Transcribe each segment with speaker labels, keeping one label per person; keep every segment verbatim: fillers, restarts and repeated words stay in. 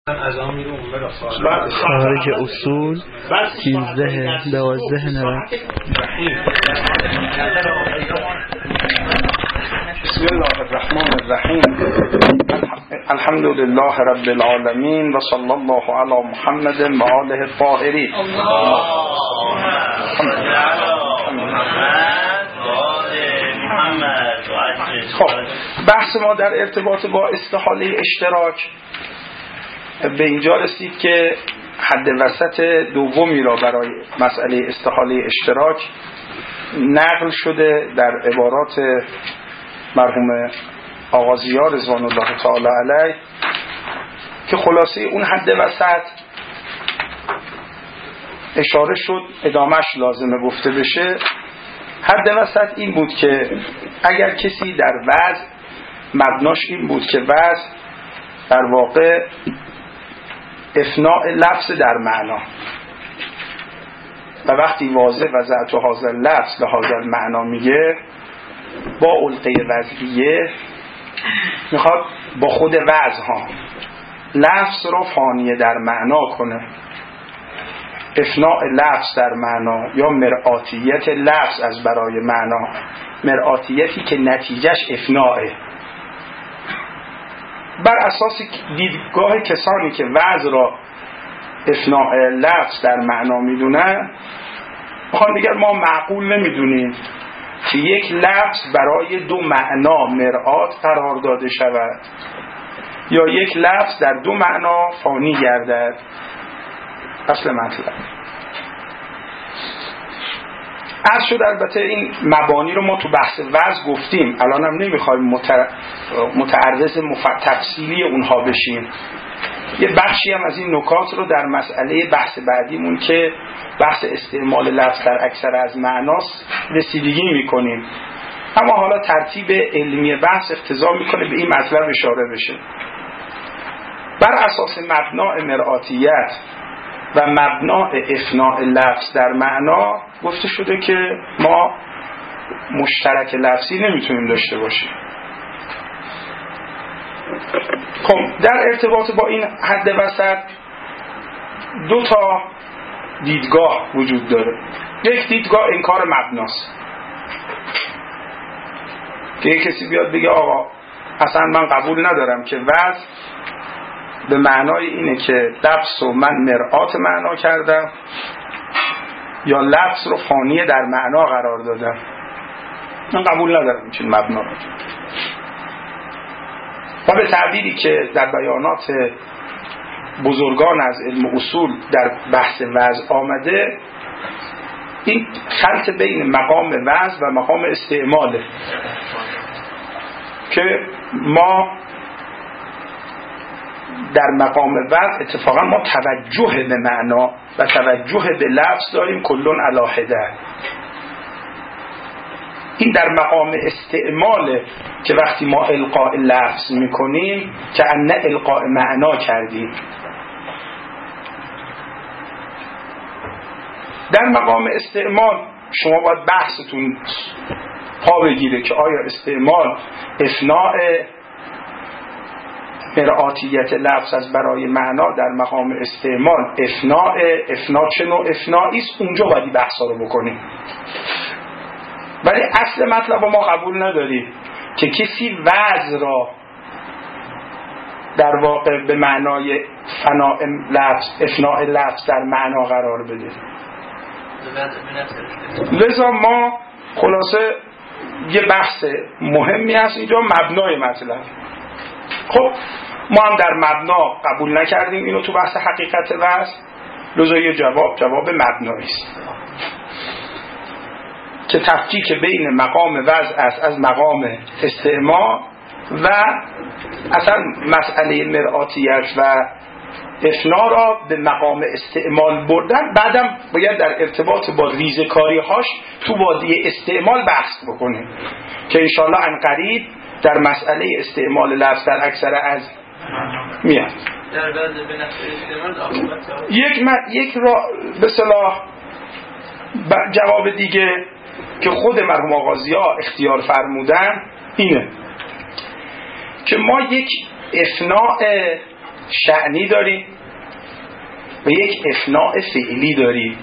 Speaker 1: خارج اصول سیزده دوازده نود.
Speaker 2: بسم الله الرحمن الرحیم. الحمد لله رب العالمین و صلی الله علی محمد و آله الطاهرین. خب بحث ما در ارتباط با استحاله اشتراک به اینجا رسید که حد وسط دومی را برای مسئله استحاله اشتراک نقل شده در عبارات مرحوم آقا ضیا رضوان الله تعالی علیه که خلاصه اون حد وسط اشاره شد، ادامهش لازمه گفته بشه. حد وسط این بود که اگر کسی در وضع مبناش این بود که وضع در واقع افناء لفظ در معنا و وقتی واضح وضعت و حاضر لفظ لحاظر معنا میگه با علقه وضعیه میخواد با خود وضع ها لفظ رو فانیه در معنا کنه، افناء لفظ در معنا یا مرآتیت لفظ از برای معنا، مرآتیتی که نتیجهش افناءه. بر اساس دیدگاه کسانی که وضع را افناء لفظ در معنا میدونن میخوان بگن ما معقول نمیدونیم که یک لفظ برای دو معنا مرآت قرار داده شود یا یک لفظ در دو معنا فانی گردد. اصل مطلب از شد. البته این مبانی رو ما تو بحث وضع گفتیم، الان هم نمیخوایم متر... متعرض مف... تفصیلی اونها بشیم. یه بخشی هم از این نکات رو در مسئله بحث بعدیمون که بحث استعمال لفظ در اکثر از معناست رسیدگی میکنیم، اما حالا ترتیب علمی بحث اقتضا میکنه به این مطلب اشاره بشه. بر اساس مبنای مرآتیت و مبنای افناء لفظ در معنا گفته شده که ما مشترک لفظی نمیتونیم داشته باشیم. خب در ارتباط با این حد وسط دو تا دیدگاه وجود داره. یک دیدگاه انکار مبناست که یک کسی بیاد بگه آقا اصلا من قبول ندارم که وضع به معنای اینه که لفظ رو من مرآت معنا کردم یا لفظ رو فانیه در معنا قرار دادم، من قبول ندارم چنین مبنا رو. و به تعبیری که در بیانات بزرگان از علم اصول در بحث وضع آمده، این خلط بین مقام وضع و مقام استعماله که ما در مقام وضع اتفاقا ما توجه به معنا و توجه به لفظ داریم کلون علاهده. این در مقام استعماله که وقتی ما القاء لفظ میکنیم که ان القاء معنا کردیم. در مقام استعمال شما باید بحثتون پا بگیره که آیا استعمال افناء مرآتیت لفظ از برای معنا در مقام استعمال افناء افناء چه نوع افناعیست، اونجا باید بحثا رو بکنیم. ولی اصل مطلب ما قبول نداریم که کسی وضع را در واقع به معنای فناء لفظ افناء لفظ در معنا قرار بده. لذا ما خلاصه یه بحث مهمی هست اینجا، مبنای مطلب. خب ما هم در مبنا قبول نکردیم اینو تو بحث حقیقت وضع، لذا یه جواب جواب مبنایی است که تفکیک بین مقام وضع است از مقام استعمال و اصلا مسئله مرآتیت و افنا را به مقام استعمال بردن. بعدم باید در ارتباط با ریزکاری هاش تو وادی استعمال بحث بکنیم که انشالله عنقریب در مسئله استعمال لفظ در اکثر از میاد. یک م... یک را به صلاح جواب دیگه که خود مرحوم آقا ضیا اختیار فرمودن اینه که ما یک افناء شأنی داریم و یک افناء فعلی داریم.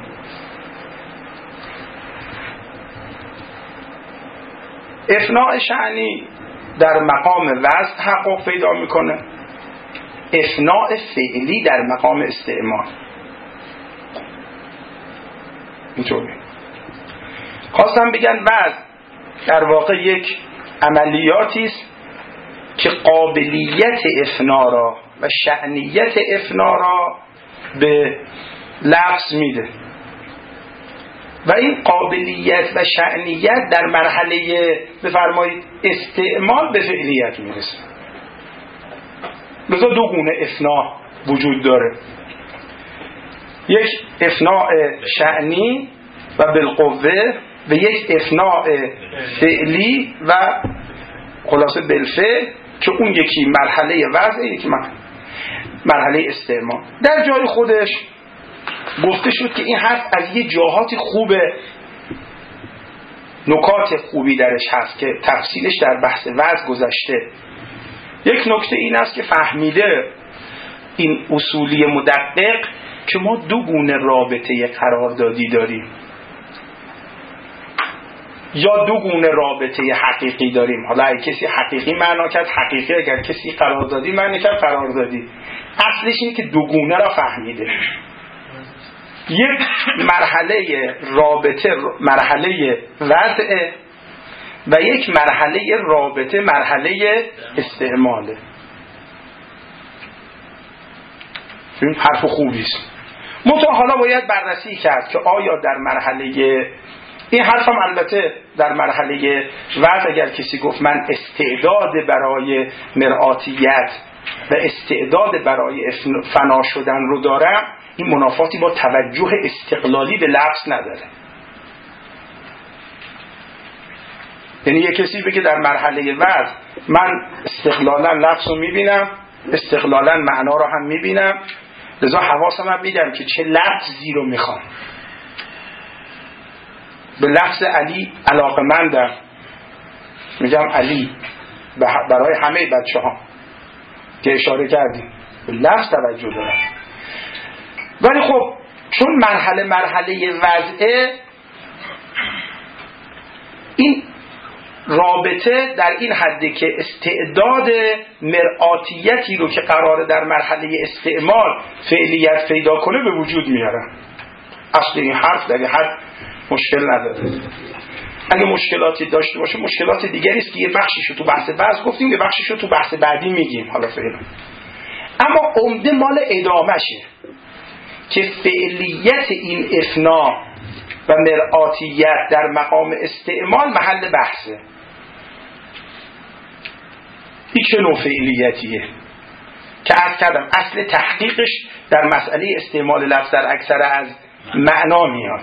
Speaker 2: افناء شأنی در مقام وزن تحقق پیدا میکنه، افناء فعلی در مقام استعمال. اینطوری خواستم بگن وزن در واقع یک عملیاتی است که قابلیت افنا را و شأنیت افنا را به لفظ میده و این قابلیت و شأنیت در مرحله بفرمایید استعمال به فعلیت میرسه. لذا دو گونه افنا وجود داره، یک افناء شأنی و بالقوه و یک افناء فعلی و خلاصه بالفعل که اون یکی مرحله وضع، یکی مرحله استعمال. در جای خودش گفته شد که این حرف از یه جاهات خوبه، نکات خوبی درش هست که تفصیلش در بحث وضع گذشته. یک نکته این است که فهمیده این اصولی مدقق که ما دو گونه رابطه قراردادی داریم، یا دو گونه رابطه حقیقی داریم. حالا اگه کسی حقیقی معنا کرد حقیقی، اگر کسی قراردادی معنی کرد قراردادی. اصلش اینه که دو گونه را فهمیده. یک مرحله رابطه مرحله وضع و یک مرحله رابطه مرحله استعماله. این حرف خوبی است. منتها حالا باید بررسی کرد که آیا در مرحله این حرف هم البته در مرحله وضع اگر کسی گفت من استعداد برای مرآتیت و استعداد برای فنا شدن رو دارم، این منافاتی با توجه استقلالی به لفظ نداره. یعنی یک کسی بگه در مرحله وضع من استقلالا لفظ رو میبینم، استقلالا معنا رو هم میبینم، لذا حواسم هم میدم که چه لفظی رو میخوام. به لفظ علی علاقه‌مندم، میگم علی برای همه بچه ها که اشاره کردیم به لفظ توجه دارم. ولی خب چون مرحله مرحله وضعه، این رابطه در این حده که استعداد مرآتیتی رو که قراره در مرحله استعمال فعلیت پیدا کنه به وجود میارن. اصل این حرف در این حد مشکل نداره. اگه مشکلاتی داشته باشه مشکلات دیگری است که یه بخشیشو تو بحث بعض گفتیم، یه بخشیشو تو بحث بعدی میگیم. حالا فعلا اما عمده مال ادامشه که فعلیت این افنا و مرآتیت در مقام استعمال محل بحثه. این چه نوع فعلیتیه که عرض کردم اصل تحقیقش در مسئله استعمال لفظ در اکثر از معنا میاد.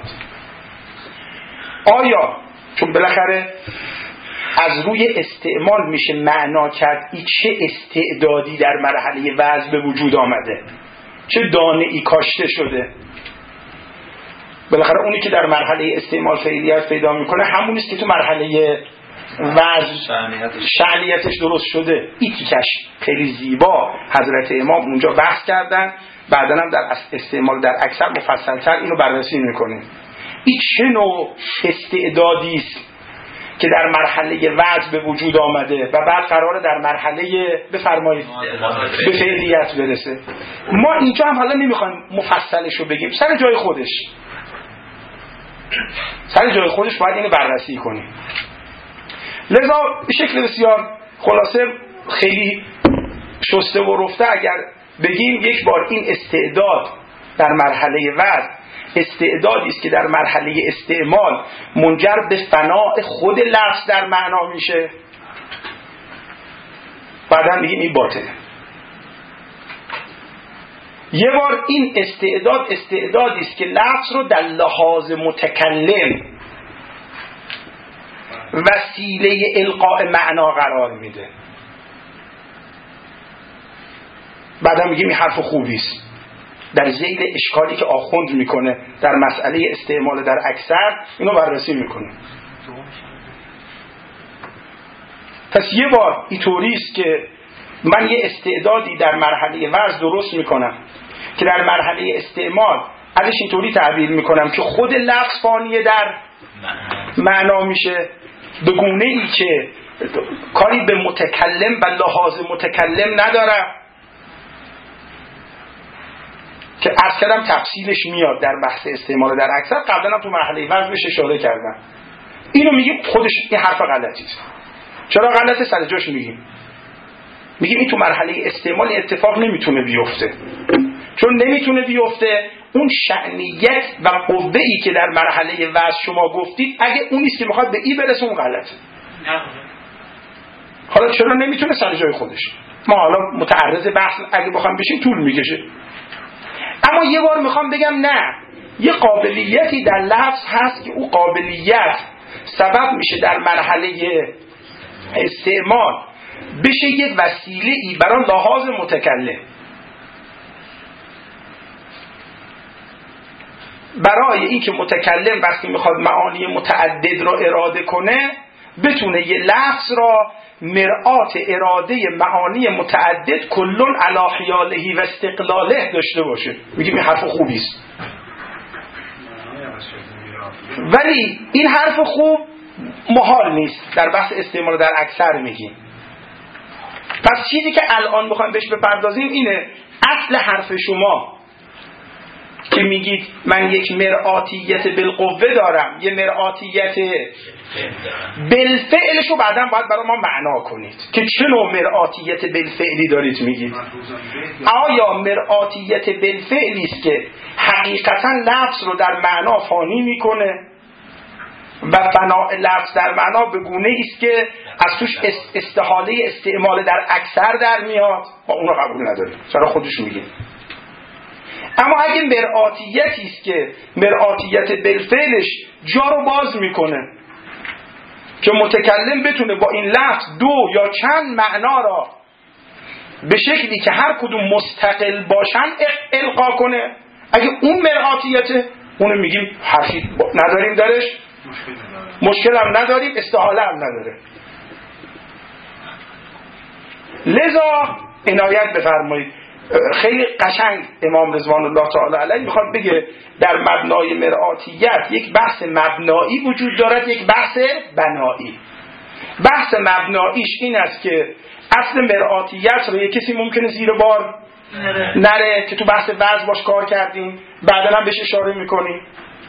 Speaker 2: آیا چون بالاخره از روی استعمال میشه معنا کرد این چه استعدادی در مرحله وضع به وجود آمده، چه دانه ای کاشته شده. بالاخره اونی که در مرحله استعمال فعلیت پیدا میکنه همون است که تو مرحله وضع شأنیتش درست شده. ایتیکش خیلی زیبا حضرت امام اونجا بحث کردن، بعدن هم در استعمال در اکثر مفصلتر اینو بررسی میکنیم. این چه نوع استعدادی است که در مرحله وضع به وجود آمده و بعد قراره در مرحله بفرمایید به فعلیت برسه. ما اینجا هم حالا نمیخوایم مفصلش رو بگیم، سر جای خودش سر جای خودش باید اینو بررسی کنیم. لذا به شکل بسیار خلاصه خیلی شسته و رفته اگر بگیم یک بار این استعداد در مرحله وضع استعدادی است که در مرحله استعمال منجر به فناء خود لفظ در معنا میشه، بعدا میگیم این باطله. یه بار این استعداد استعدادی است که لفظ رو در لحاظ متکلم وسیله القاء معنا قرار میده، بعدا میگیم این حرف خوبی است. در ذیل اشکالی که آخوند میکنه در مسئله استعمال در اکثر اینو بررسی میکنه. پس یه بار اینطوری است که من یه استعدادی در مرحله وضع درست میکنم که در مرحله استعمال ازش اینطوری تعبیر میکنم که خود لفظ فانیه در معنا میشه، به گونه ای که کاری به متکلم و لحاظ متکلم نداره، که عرض کردم تفصیلش میاد در بحث استعمال در اکثر. قبلا هم تو مرحله وضع بهش اشاره کردم. اینو میگیم خودش این حرف غلطیه. چرا غلطه؟ سر جاش میگیم. میگیم این تو مرحله استعمال اتفاق نمیتونه بیفته، چون نمیتونه بیفته اون شأنیت و قوه‌ای که در مرحله وضع شما گفتید اگه اونیست که میخواد به ای برسه اون غلطه. حالا چرا نمیتونه؟ سر جای خودش. ما حالا متعرض بحث اگه بخوام بشیم طول میکشه. اما یه بار میخوام بگم نه، یه قابلیتی در لفظ هست که اون قابلیت سبب میشه در مرحله استعمال بشه یک وسیله ای برای لحاظ متکلم، برای این که متکلم وقتی میخواد معانی متعدد را اراده کنه بتونه یه لفظ را مرآت اراده معانی متعدد کلون علی حیالهی و استقلاله داشته باشه. میگیم این حرف خوبی است، ولی این حرف خوب محال نیست. در بحث استعمال در اکثر میگیم. پس چیزی که الان میخوایم بهش بپردازیم اینه، اصل حرف شما که میگید من یک مرآتیت بالقوه دارم، یه مرآتیت بالفعلش رو بعداً باید برای ما معنا کنید که چه نوع مرآتیت بالفعلی دارید میگید. آیا مرآتیت بالفعلی است که حقیقتاً لفظ رو در معنا فانی میکنه و فناء لفظ در معنا به گونه است که از توش استحاله استعمال در اکثر در میاد؟ ما اون رو قبول نداریم. چرا خودش میگه. اما اگه مرآتیتی است که مرآتیت بالفعلش جا رو باز میکنه که متکلم بتونه با این لفظ دو یا چند معنا را به شکلی که هر کدوم مستقل باشن القا کنه، اگه اون مرآتیته اونو میگیم حرفی نداریم درش، مشکل هم نداریم، استحاله هم نداره. لذا عنایت بفرمایید. خیلی قشنگ امام رضوان الله تعالی علیه میخواد بگه در مبنای مرآتیت یک بحث مبنایی وجود دارد، یک بحث بنایی. بحث مبناییش این است که اصل مرآتیت رو یک کسی ممکنه زیر بار نره, نره که تو بحث وضع باش کار کردیم، بعدا هم بهش اشاره میکنیم.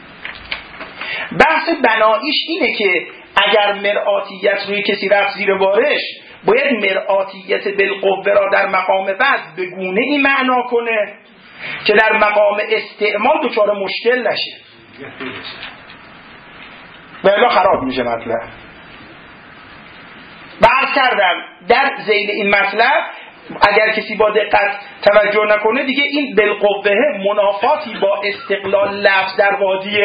Speaker 2: بحث بناییش اینه که اگر مرآتیت روی کسی رفت زیر بارش باید مرآتیت بالقوه را در مقام وضع به گونه ای معنا کنه که در مقام استعمال دچار مشکل نشه و الا خراب میشه مطلب. عرض کردم در ذیل این مطلب اگر کسی با دقت توجه نکنه دیگه این بالقوه منافاتی با استقلال لفظ در وادی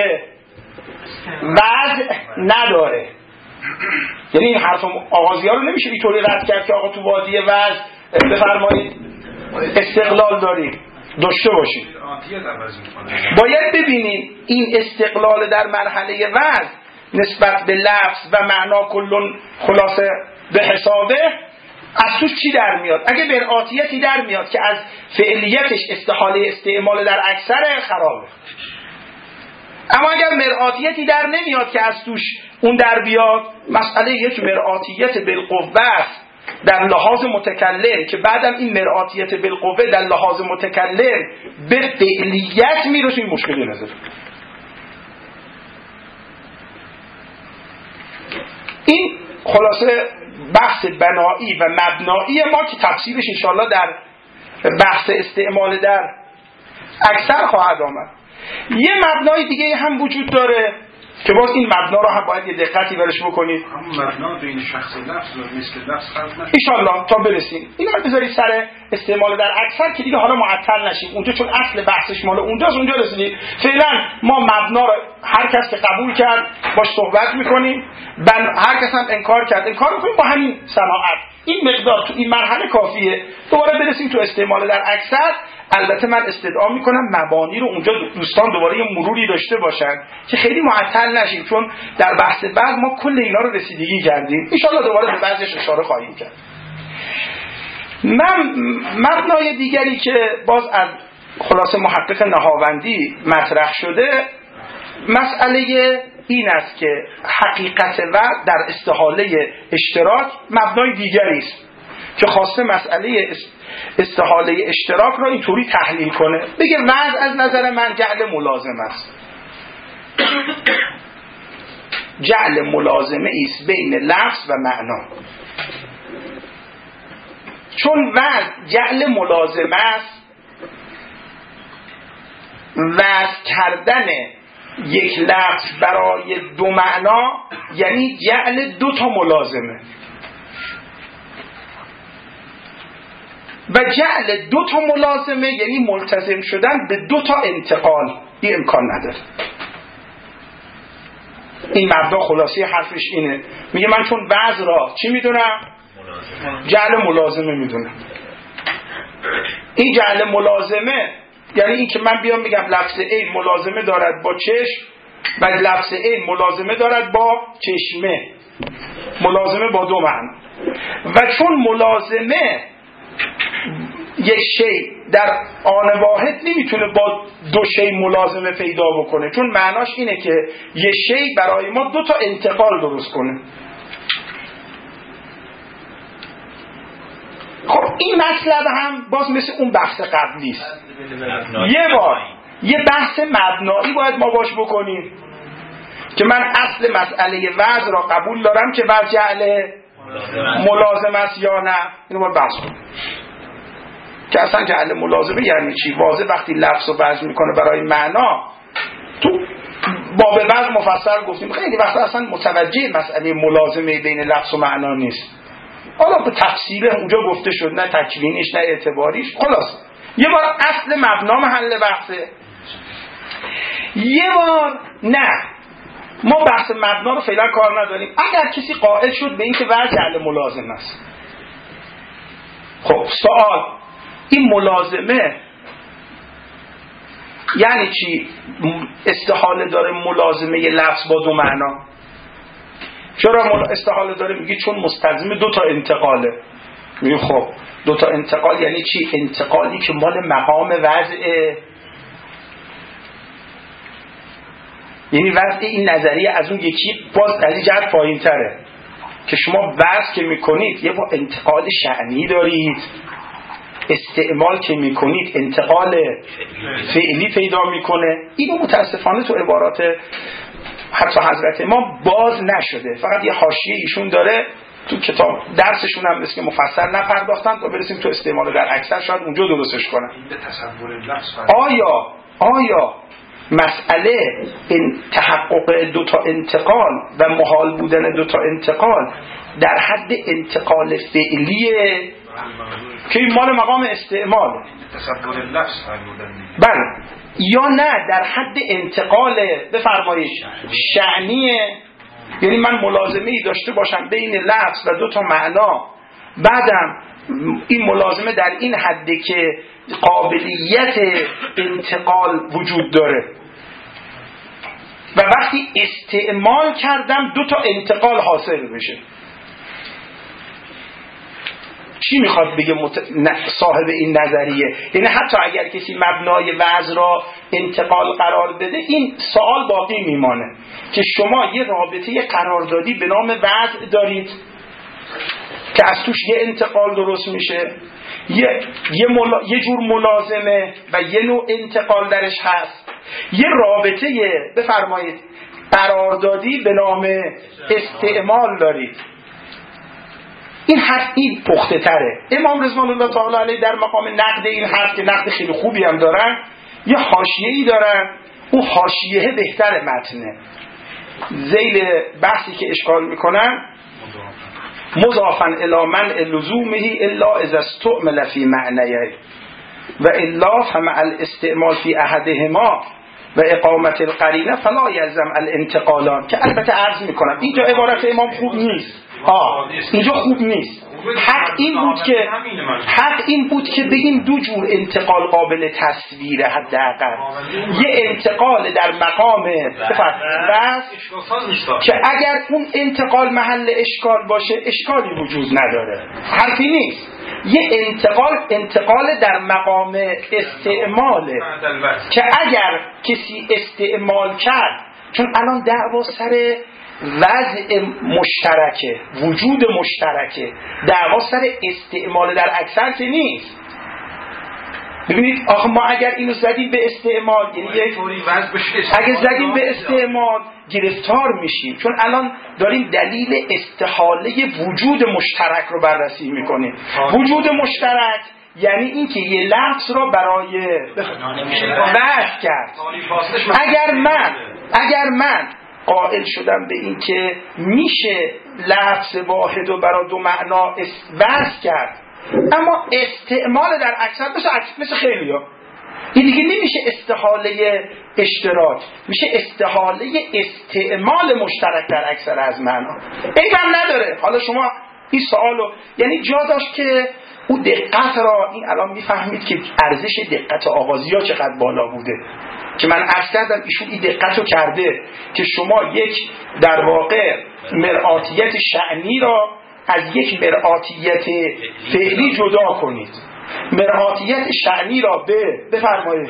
Speaker 2: وضع نداره. یعنی این حرف آغازی ها رو نمیشه اینطوری رد کرد که آقا تو وادی وضع بفرمایید استقلال داریم، داشته باشید. باید ببینیم این استقلال در مرحله وضع نسبت به لفظ و معنا کلون خلاصه به حسابه از توش چی در میاد. اگه مرآتیتی در میاد که از فعلیتش استحاله استعمال در اکثر خرابه، اما اگر مرآتیتی در نمیاد که از توش اون در بیاد، مسئله یک مرآتیت بالقوه است در لحاظ متکلم که بعدم این مرآتیت بالقوه در لحاظ متکلم به فعلیت میرسه، این مشکلی نداره. این خلاصه بحث بنایی و مبنایی ما که تفصیلش انشاءالله در بحث استعمال در اکثر خواهد آمد. یه مبنای دیگه هم وجود داره که باز این مبنا رو هم باید یه دقتی برش بکنید.
Speaker 3: همون مبنا بین شخص لفظ و مثل لفظ فرق نشه
Speaker 2: انشاءالله تا برسیم. اینو بذارید سر استعمال در اکثر که دیگه حالا معطل نشیم اونجا، چون اصل بحثش مال اونجاست. اونجا رسیدید. فعلا ما مبنا رو هر کس که قبول کرد باش صحبت میکنیم، بن هر کس هم انکار کرد انکار میکنیم با همین صناعت. این مقدار تو این مرحله کافیه. دوباره برسیم تو استعمال در اکثر. البته من استدعا میکنم مبانی رو اونجا دوستان دوباره یه مروری داشته باشن که خیلی معطل نشیم، چون در بحث بعد ما کل اینا رو رسیدگی کردیم. ان شاءالله دوباره به بعضیش اشاره خواهیم کرد. من مبنای دیگری که باز از خلاصه محقق نهاوندی مطرح شده مسئله این است که حقیقت و در استحاله اشتراک مبنای دیگری است که خواسته مسئله استحاله اشتراک را اینطوری تحلیل کنه، بگه وضع از نظر من جعل ملازم است. جعل ملازمه ایست بین لفظ و معنا. چون وضع جعل ملازمه است، وضع کردن یک لفظ برای دو معنا یعنی جعل دو تا ملازمه، و جعل دو تا ملازمه یعنی ملتزم شدن به دو تا انتقال. این امکان نداره. این مبدا خلاصی حرفش اینه، میگه من چون وضع را چی میدونم؟ جعل ملازمه میدونم. این جعل ملازمه یعنی این که من بیام میگم لفظ ای ملازمه دارد با چشم و لفظ ای ملازمه دارد با چشمه، ملازمه با دو معنی. و چون ملازمه یک شی در آن واحد نمیتونه با دو شی ملازمه پیدا بکنه، چون معناش اینه که یک شی برای ما دو تا انتقال درست کنه. خب این مطلب هم باز مثل اون بحث قبلی است. یه بار یه بحث مبنایی باید ما باش بکنیم که من اصل مسئله وضع را قبول دارم که وضع جعل ملازم است یا نه. اینو باید بحث کنیم که اصلا جعل ملازمه یعنی چی. واضح وقتی لفظ رو وضع میکنه برای معنا، تو باب وضع مفصل گفتیم خیلی وقتا اصلا متوجه مسئله ملازمه بین لفظ و معنا نیست. حالا به تفصیل اونجا گفته شد، نه تکوینیش نه اعتباریش. خلاص یه بار اصل مبنا محل بحثه، یه بار نه، ما بحث مبنا رو فعلا کار نداریم. اگر کسی قائل شد به این که وضع جعل ملازم است، خب سوال این ملازمه یعنی چی؟ استحاله داره ملازمه یه لفظ با دو معنا. چرا استحاله داره؟ میگی چون مستلزم دو تا انتقاله. میگی خب دو تا انتقال یعنی چی؟ انتقالی که مال مقام وضعه، یعنی وضع این نظریه از اون یکی باز از این جهت پایین تره که شما وضع که میکنید یه با انتقال شأنی دارید، استعمال که میکنید انتقال فعلی پیدا میکنه. اینو متاسفانه تو عبارات حتی حضرت ما باز نشده، فقط یه حاشیه ایشون داره تو کتاب درسشون هم مثل که مفصل نپرداختن تا برسیم تو استعمال در اکثر شاید اونجا درستش کنن. آیا آیا مسئله این تحقق دو تا انتقال و محال بودن دو تا انتقال در حد انتقال فعلیه که این مال مقام استعمال بله، یا نه در حد انتقال بفرمایید شأنیه، یعنی من ملازمه ای داشته باشم بین لفظ و دو تا معنا، بعدم این ملازمه در این حده که قابلیت انتقال وجود داره و وقتی استعمال کردم دو تا انتقال حاصل بشه. چی میخواد بگه مت... صاحب این نظریه؟ یعنی حتی اگر کسی مبنای وضع را انتقال قرار بده، این سوال باقی میمانه که شما یه رابطه قراردادی به نام وضع دارید که از توش یه انتقال درست میشه، یه, یه, ملا... یه جور ملازمه و یه نوع انتقال درش هست، یه رابطه بفرمایید قراردادی به نام استعمال دارید. این حرف این پخته تره. امام رضوان الله تعالی علیه در مقام نقد این حرف که نقد خیلی خوبی هم دارن، یه حاشیه‌ای دارن، اون حاشیه بهتر متنه. ذیل بحثی که اشکال میکنن مضافا الی منع لزومه الا اذا استعمل فی معنیه و الا فمع الاستعمال فی احدهما و اقامت القرینه فلا یلزم الانتقالان. که البته عرض میکنم اینجا عبارت امام خوب نیست، آه اینجا خوب نیست. حق این بود که حق این بود که بگیم دو جور انتقال قابل تصویره، حداقل یه انتقال در مقام بس که اگر اون انتقال محل اشکال باشه اشکالی وجود نداره، حرفی نیست. یه انتقال انتقال در مقام استعماله که اگر کسی استعمال کرد، چون الان دعوا سر وضع مشترکه، وجود مشترکه، دعوا سر استعمال در اکثر که نیست. ببینید آخه ما اگر اینو زدیم به استعمال، یعنی اگه زدیم به استعمال گرفتار میشیم، چون الان داریم دلیل استحاله وجود مشترک رو بررسی میکنیم. وجود مشترک یعنی این که یه لفظ رو برای وضع کرد. اگر من اگر من قائل شدم به این که میشه لفظ واحد رو برای دو معنا وضع کرد، اما استعمال در اکثر مثل, مثل خیلی ها این دیگه نمیشه استحاله اشتراک، میشه استحاله استعمال مشترک در اکثر از معنا. این هم نداره. حالا شما این سوالو یعنی جا داشت که او دقت را، این الان میفهمید که ارزش دقت آغازی ها چقدر بالا بوده، که من عرض کردم ایشون این دقت رو کرده که شما یک در واقع مرآتیت شأنی را از یک مرآتیت فعلی جدا کنید. مرآتیت شأنی را به بفرمایید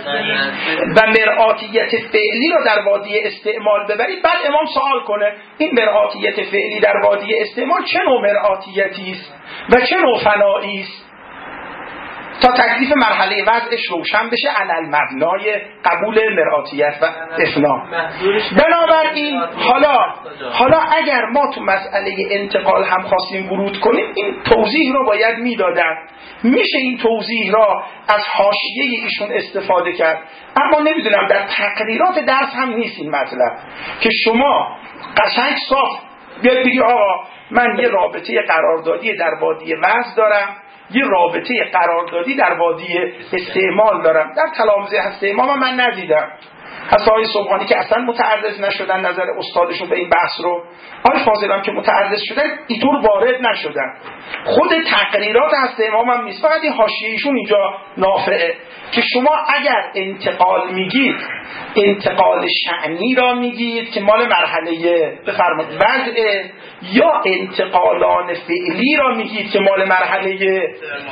Speaker 2: و مرآتیت فعلی را در وادی استعمال ببرید. بعد امام سوال کنه این مرآتیت فعلی در وادی استعمال چه نوع مرآتیتی است و چه نوع فنایی است، تا تکلیف مرحله وضعش روشن بشه علل مبنای قبول مرآتیت و افنا. بنابراین حالا حالا اگر ما تو مسئله انتقال هم خواستیم ورود کنیم، این توضیح رو باید میدادن. میشه این توضیح را از حاشیه ایشون استفاده کرد، اما نمیدونم در تقریرات درس هم نیست این مطلب که شما قشنگ صاف بیاد بگی آقا من یه رابطه قراردادی در وادی وضع دارم، یه رابطه قراردادی در وادی استعمال دارم. در تلامذه هسته امام من ندیدم، حتی آقای صبحانی که اصلا متعرض نشدن نظر استادشون به این بحث رو، آقای فاضلان که متعرض شدن اینطور وارد نشدن. خود تقریرات هسته امام هم نیست، فقط این حاشیه‌ایشون اینجا نافعه که شما اگر انتقال میگید، انتقال شأنی را میگید که مال مرحله بفرمایید وضع، یا انتقالان فعلی را میگید که مال مرحله.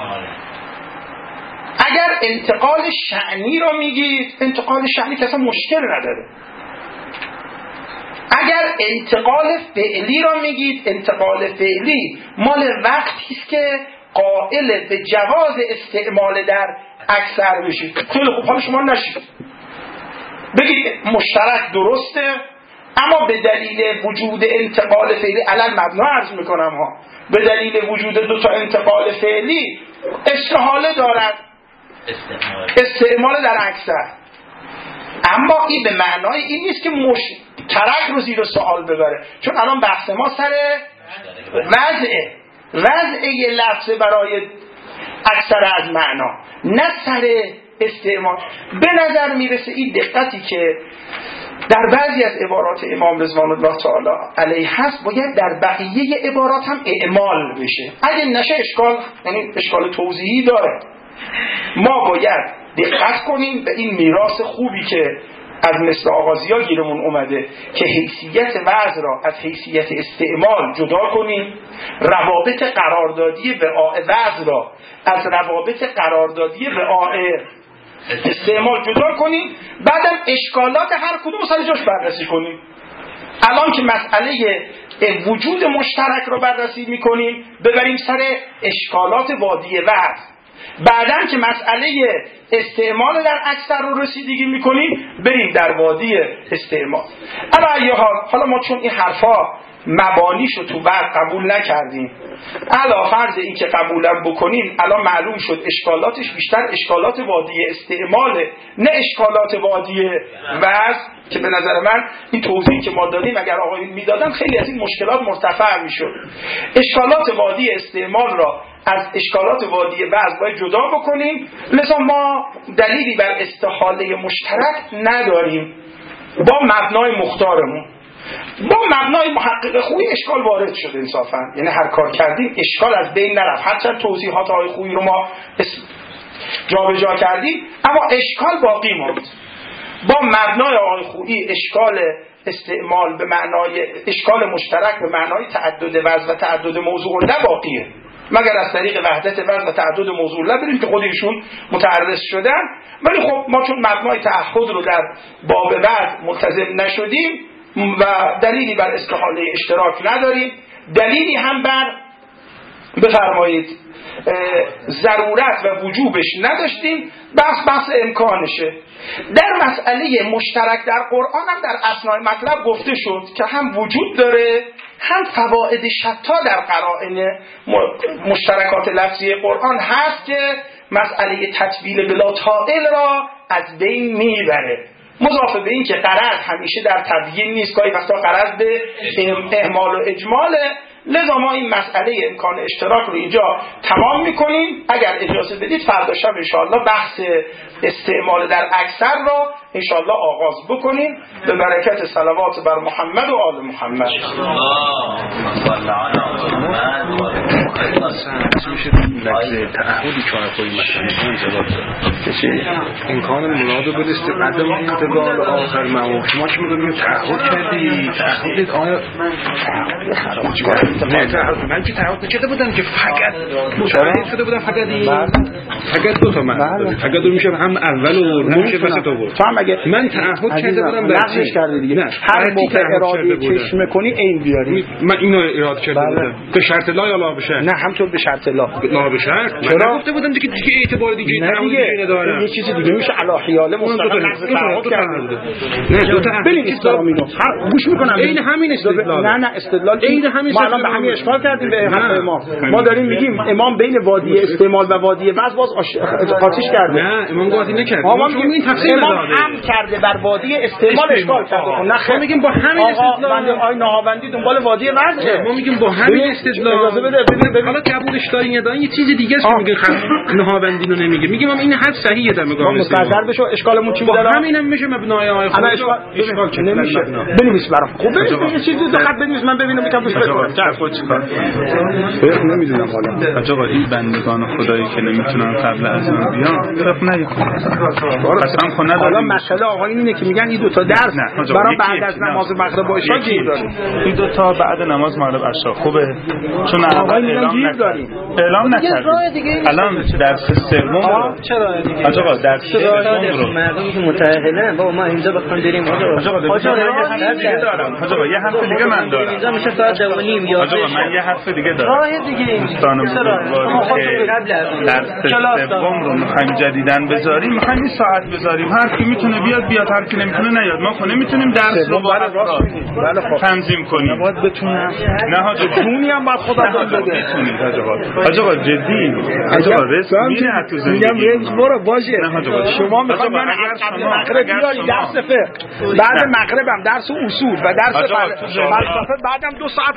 Speaker 2: اگر انتقال شأنی را میگید، انتقال شأنی که اصلا مشکل نداره. اگر انتقال فعلی را میگید، انتقال فعلی مال وقتی است که قائل به جواز استعمال در اکثر بشید. خیلی خوب، حالا شما نشید بگید مشترک درسته، اما به دلیل وجود انتقال فعلی علل مبنا عرض میکنم ها، به دلیل وجود دو تا انتقال فعلی استحاله دارد استعمال, استعمال در اکثر. اما این به معنای این نیست که مشترک رو زیر سوال ببره، چون الان بحث ما سر وضعه وضع یه لفظ برای اکثر از معنا، نه سر استعمال. به نظر میرسه این دقتی که در بعضی از عبارات امام رضوان الله تعالی علیه هست باید در بقیه عبارات هم اعمال بشه. اگه نشه اشکال، یعنی اشکال توضیحی داره. ما باید دقت کنیم به این میراث خوبی که از مثل آغازی ها گیرمون اومده که حیثیت وضع را از حیثیت استعمال جدا کنیم، روابط قراردادی وضع را از روابط قراردادی رعایه استعمال جدا کنیم، بعدم اشکالات هر کدوم سر جاش بررسی کنیم. الان که مسئله وجود مشترک رو بررسی میکنیم ببریم سر اشکالات وادی وضع، بعدم که مسئله استعمال در اکثر رو رسیدگی میکنیم بریم در وادی استعمال. اما ایه حال، حالا ما چون این حرفا مبانیشو تو بعد قبول نکردیم، علا فرض این که قبولم بکنیم الان معلوم شد اشکالاتش بیشتر اشکالات وادی استعماله نه اشکالات وادی وضع، که به نظر من این توضیحی که ما دادیم اگر آقایون میدادن خیلی از این مشکلات مرتفع میشد. اشکالات وادی استعمال را از اشکالات وادی وضع باید جدا بکنیم، لذا ما دلیلی بر استحاله مشترک نداریم با مبنای مختارمون. با مبنای محقق خویی اشکال وارد شد انصافا، یعنی هر کار کردیم اشکال از بین نرفت، هرچند توضیحات های خویی رو ما جا به جا کردیم اما اشکال باقی ماند. با مبنای آقای خویی اشکال استعمال به معنای اشکال مشترک به معنای تعدد وضع و تعدد موضوع نه باقیه. مگر از طریق وحدت وزن و تعدد موضوع بریم که خود ایشون متعرض شدن. ولی خب ما چون مبنای تعهد رو در باب بعد ملتزم نشدیم و دلیلی بر استحاله اشتراک نداریم، دلیلی هم بر بفرمایید ضرورت و وجوبش نداشتیم، بحث بحث امکانشه. در مسئله مشترک در قرآن هم در اثنای مطلب گفته شد که هم وجود داره، هم فواید شتا در قرائن مشترکات لفظی قرآن هست که مسئله تطبیل بلا طائل را از بین میبره. مضافه به این که غرض همیشه در تبیین نیست، گاهی وقتا غرض به اهمال و اجماله. لذا ما این مسئله امکان اشتراک رو اینجا تمام میکنیم. اگر اجازه بدید فردا شب انشاءالله بحث استعمال در اکثر را انشاءالله آغاز بکنیم به برکت صلوات بر محمد و آل محمد.
Speaker 3: لحظه تعهدی که آقای مثلا انضباط داره امکان مراد رو بدست قدم انتقال آخر معمول. شما چی میگوید تعهد کردی؟ تعهدت آیا نه تعهد من که تعهد نکرده بودم که فقط متعهد شده بودم فقط این فقط دو تا من فقط دو میشه هم اول و نمیشه وسط آورد.
Speaker 2: من
Speaker 3: تعهد کرده بودم در
Speaker 2: نقضش کرده دیگه. هر موقع اراده چشم کنی این بیاری.
Speaker 3: من اینو اراده کرده بودم به شرط لا یا لا بشه.
Speaker 2: نه همطور به شرط لا.
Speaker 3: لا به شرط. چرا گفته بودم دیگه دیگه اعتبار دیگه
Speaker 2: تعهد داره. یه چیزی دیگه میشه الهیاله مستقل نقض تعهد کرده.
Speaker 3: نه دو تا ببین
Speaker 2: اسلامینو هر گوش میکنم
Speaker 3: این همین استدلال.
Speaker 2: نه نه استدلال
Speaker 3: این همین
Speaker 2: ما الان به همین اشکال کردیم به حرف امام. ما داریم میگیم امام بین وادی استعمال و وادی وضع باز قاطیش کرده.
Speaker 3: نه امام قاطی نکرد.
Speaker 2: ما میگیم این تفسیر امام امر کرده بر وادی استعمال اشکال کرده. نه
Speaker 3: ما میگیم با همین استدلال
Speaker 2: آی نهاوندی دنبال وادی وضعه.
Speaker 3: ما میگیم با همین استدلال
Speaker 2: اجازه بده ببین
Speaker 3: حالا قبولش دارین یا دارین یه چیز دیگه است که میگن نهاوندی رو نمیگه. میگیم ما این حد صحیحه در مقام
Speaker 2: مستقر بشو اشکالمون چی میذاره.
Speaker 3: همینم میشه مبنای آیه خود
Speaker 2: اشکال که نمیشه. بنویس برام. خب ببین یه چیزی دو خط بنویس من ببینم میگم بس بکنم.
Speaker 3: چه خود چیکار؟ نمیدونم حالا. آقا این بندگان خدایی که نمیتونن قبل از اون بیان طرف نگیرن. قسم خود ندارم.
Speaker 2: حالا مسئله آقایون اینه که میگن این دو تا درس برای بعد از نماز مغرب و عشا گیر داریم.
Speaker 3: این دو تا بعد نماز مغرب عشا خوبه. چون اول اعلام نکردیم. اعلام نکردیم. الان درس سوم
Speaker 1: چرا دیگه؟
Speaker 3: آقا درس سوم رو
Speaker 1: مردمی که متأهلن بابا ما اینجا بخوام بریم آقا
Speaker 3: آقا دیگه دارم. آقا یه حرف دیگه من دارم.
Speaker 1: اینجا میشه ساعت دو و نیم یا
Speaker 3: آقا من یه حرف دیگه دارم.
Speaker 1: راه دیگه
Speaker 3: دوستان بزرگواری که درس سوم رو می‌خوایم جدیدن بذاریم، می‌خوایم این ساعت بذاریم. هر کی میتونه بیاد بیاد، هر کی نمیتونه نیاد. ما خب نمیتونیم درس رو با
Speaker 2: بله خب
Speaker 3: تنظیم کنیم.
Speaker 2: باید بتونم.
Speaker 3: نه حاجا
Speaker 2: جونی هم باید خودت بده.
Speaker 3: میتونید حاجا. حاجا جدی. حاجا رسم میره تو زندگی.
Speaker 2: میگم رنج برو باشه. شما میخواید من
Speaker 3: اگر
Speaker 2: مغرب بیاری درس فقه، بعد مغربم درس اصول و درس فلسفه، بعدم دو ساعت